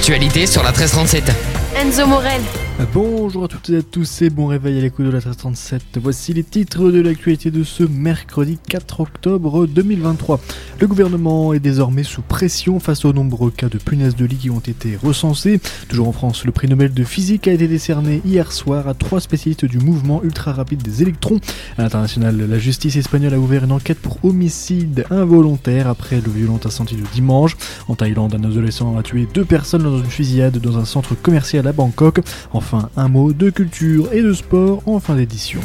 l'actualité sur la 1337. Enzo Morel. Bonjour à toutes et à tous et bon réveil à l'écoute de la 1337. Voici les titres de l'actualité de ce mercredi 4 octobre 2023. Le gouvernement est désormais sous pression face aux nombreux cas de punaises de lit qui ont été recensés. Toujours en France, le prix Nobel de physique a été décerné hier soir à 3 spécialistes du mouvement ultra rapide des électrons. À l'international, la justice espagnole a ouvert une enquête pour homicide involontaire après le violent incendie de dimanche. En Thaïlande, un adolescent a tué 2 personnes dans une fusillade dans un centre commercial à Bangkok. Enfin, un mot de culture et de sport en fin d'édition.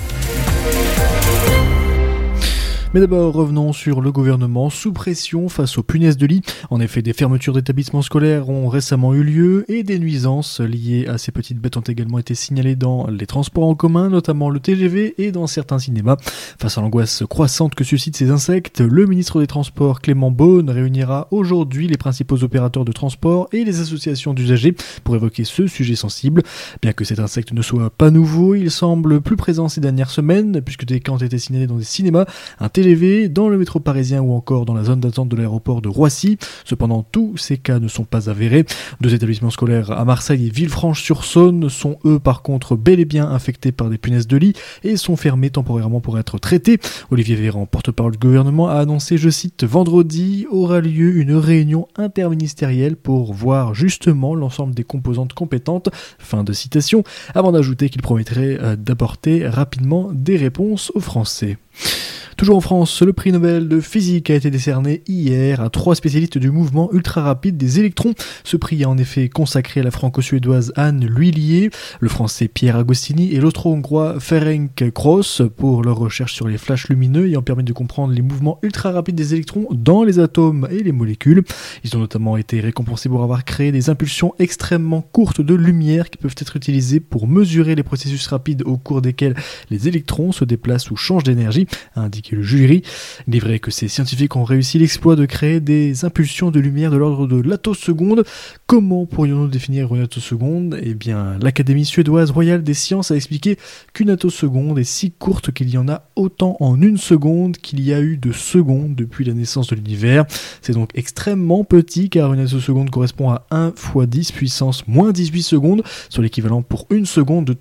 Mais d'abord, revenons sur le gouvernement sous pression face aux punaises de lit. En effet, des fermetures d'établissements scolaires ont récemment eu lieu et des nuisances liées à ces petites bêtes ont également été signalées dans les transports en commun, notamment le TGV et dans certains cinémas. Face à l'angoisse croissante que suscitent ces insectes, le ministre des Transports Clément Beaune réunira aujourd'hui les principaux opérateurs de transport et les associations d'usagers pour évoquer ce sujet sensible. Bien que cet insecte ne soit pas nouveau, il semble plus présent ces dernières semaines, puisque des cas ont été signalés dans des cinémas, un TGV, dans le métro parisien ou encore dans la zone d'attente de l'aéroport de Roissy. Cependant, tous ces cas ne sont pas avérés. 2 établissements scolaires à Marseille et Villefranche-sur-Saône sont eux par contre bel et bien infectés par des punaises de lit et sont fermés temporairement pour être traités. Olivier Véran, porte-parole du gouvernement, a annoncé, je cite, « Vendredi aura lieu une réunion interministérielle pour voir justement l'ensemble des composantes compétentes », fin de citation, avant d'ajouter qu'il promettrait d'apporter rapidement des réponses aux Français. Toujours en France, le prix Nobel de physique a été décerné hier à 3 spécialistes du mouvement ultra rapide des électrons. Ce prix est en effet consacré à la franco-suédoise Anne Lhuillier, le français Pierre Agostini et l'austro-hongrois Ferenc Kross pour leur recherche sur les flashs lumineux ayant permis de comprendre les mouvements ultra rapides des électrons dans les atomes et les molécules. Ils ont notamment été récompensés pour avoir créé des impulsions extrêmement courtes de lumière qui peuvent être utilisées pour mesurer les processus rapides au cours desquels les électrons se déplacent ou changent d'énergie, a indiqué le jury. Il est vrai que ces scientifiques ont réussi l'exploit de créer des impulsions de lumière de l'ordre de l'attoseconde. Comment pourrions-nous définir une attoseconde ? Eh bien, l'Académie suédoise royale des sciences a expliqué qu'une attoseconde est si courte qu'il y en a autant en une seconde qu'il y a eu de secondes depuis la naissance de l'univers. C'est donc extrêmement petit car une attoseconde correspond à 1 × 10 puissance moins 18 secondes, soit l'équivalent pour une seconde de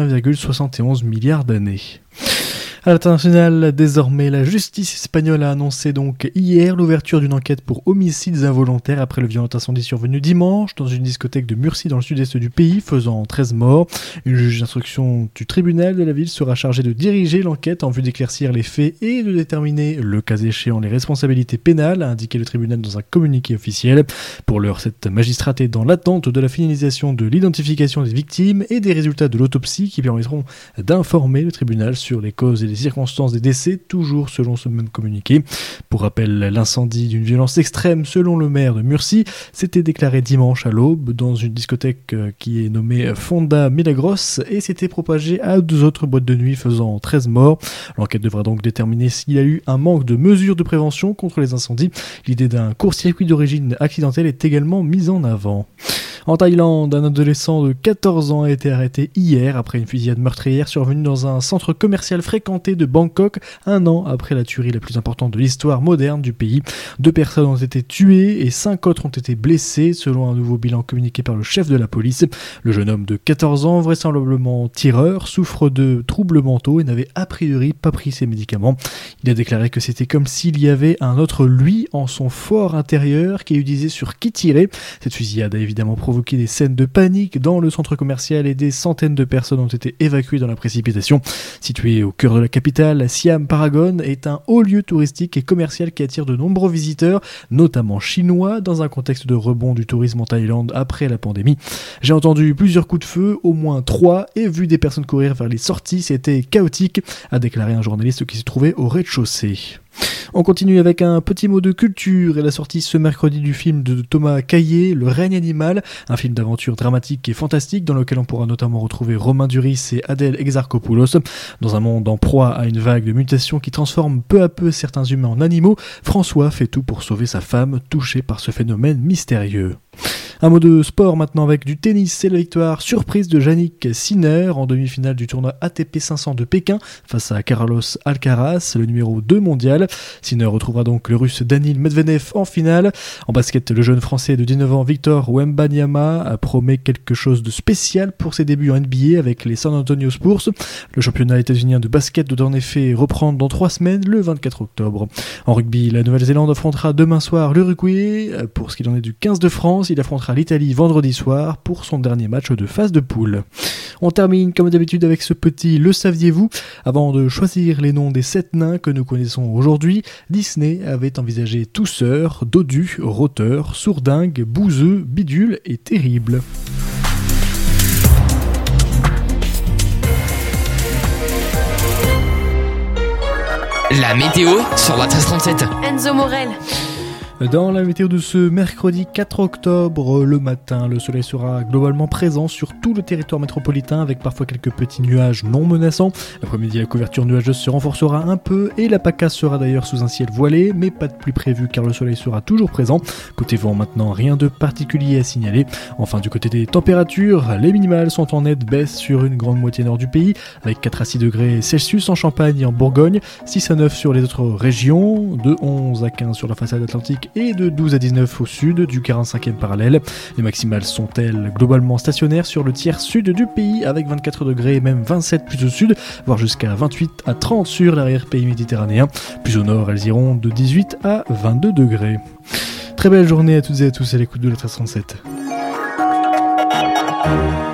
31,71 milliards d'années. À l'international, désormais, la justice espagnole a annoncé donc hier l'ouverture d'une enquête pour homicides involontaires après le violent incendie survenu dimanche dans une discothèque de Murcie dans le sud-est du pays, faisant 13 morts. Une juge d'instruction du tribunal de la ville sera chargée de diriger l'enquête en vue d'éclaircir les faits et de déterminer, le cas échéant, les responsabilités pénales, a indiqué le tribunal dans un communiqué officiel. Pour l'heure, cette magistrate est dans l'attente de la finalisation de l'identification des victimes et des résultats de l'autopsie qui permettront d'informer le tribunal sur les causes et les circonstances des décès, toujours selon ce même communiqué. Pour rappel, l'incendie d'une violence extrême, selon le maire de Murcie, s'était déclaré dimanche à l'aube dans une discothèque qui est nommée Fonda Milagros et s'était propagé à 2 autres boîtes de nuit faisant 13 morts. L'enquête devra donc déterminer s'il y a eu un manque de mesures de prévention contre les incendies. L'idée d'un court-circuit d'origine accidentelle est également mise en avant. En Thaïlande, un adolescent de 14 ans a été arrêté hier après une fusillade meurtrière survenue dans un centre commercial fréquenté de Bangkok, 1 an après la tuerie la plus importante de l'histoire moderne du pays. 2 personnes ont été tuées et 5 autres ont été blessées, selon un nouveau bilan communiqué par le chef de la police. Le jeune homme de 14 ans, vraisemblablement tireur, souffre de troubles mentaux et n'avait a priori pas pris ses médicaments. Il a déclaré que c'était comme s'il y avait un autre lui en son fort intérieur qui disait sur qui tirer. Cette fusillade a évidemment provoqué des scènes de panique dans le centre commercial et des centaines de personnes ont été évacuées dans la précipitation. Situé au cœur de la capitale, Siam Paragon est un haut lieu touristique et commercial qui attire de nombreux visiteurs, notamment chinois, dans un contexte de rebond du tourisme en Thaïlande après la pandémie. J'ai entendu plusieurs coups de feu, au moins 3, et vu des personnes courir vers les sorties, c'était chaotique, a déclaré un journaliste qui se trouvait au rez-de-chaussée. On continue avec un petit mot de culture et la sortie ce mercredi du film de Thomas Caillet, Le règne animal, un film d'aventure dramatique et fantastique dans lequel on pourra notamment retrouver Romain Duris et Adèle Exarchopoulos. Dans un monde en proie à une vague de mutations qui transforme peu à peu certains humains en animaux, François fait tout pour sauver sa femme touchée par ce phénomène mystérieux. Un mot de sport maintenant avec du tennis, c'est la victoire surprise de Jannik Sinner en demi-finale du tournoi ATP 500 de Pékin face à Carlos Alcaraz, le numéro 2 mondial. Sinner retrouvera donc le russe Danil Medvedev en finale. En basket, le jeune français de 19 ans Victor Wembanyama promet quelque chose de spécial pour ses débuts en NBA avec les San Antonio Spurs. Le championnat états-unien de basket doit en effet reprendre dans 3 semaines, le 24 octobre. En rugby, la Nouvelle-Zélande affrontera demain soir l'Uruguay. Pour ce qu'il en est du 15 de France, il affrontera l'Italie vendredi soir pour son dernier match de phase de poule. On termine comme d'habitude avec ce petit Le saviez-vous ? Avant de choisir les noms des 7 nains que nous connaissons aujourd'hui, Disney avait envisagé Tousseur, Dodu, Roteur, Sourdingue, Bouzeux, Bidule et Terrible. La météo sur la 1337. Enzo Morel. Dans la météo de ce mercredi 4 octobre, le matin, le soleil sera globalement présent sur tout le territoire métropolitain avec parfois quelques petits nuages non menaçants. L'après-midi, la couverture nuageuse se renforcera un peu et la PACA sera d'ailleurs sous un ciel voilé, mais pas de pluie prévue car le soleil sera toujours présent. Côté vent maintenant, rien de particulier à signaler. Enfin, du côté des températures, les minimales sont en nette baisse sur une grande moitié nord du pays, avec 4 à 6 degrés Celsius en Champagne et en Bourgogne, 6 à 9 sur les autres régions, de 11 à 15 sur la façade atlantique et de 12 à 19 au sud du 45e parallèle. Les maximales sont elles globalement stationnaires sur le tiers sud du pays avec 24 degrés et même 27 plus au sud, voire jusqu'à 28 à 30 sur l'arrière-pays méditerranéen. Plus au nord, elles iront de 18 à 22 degrés. Très belle journée à toutes et à tous à l'écoute de la 1337.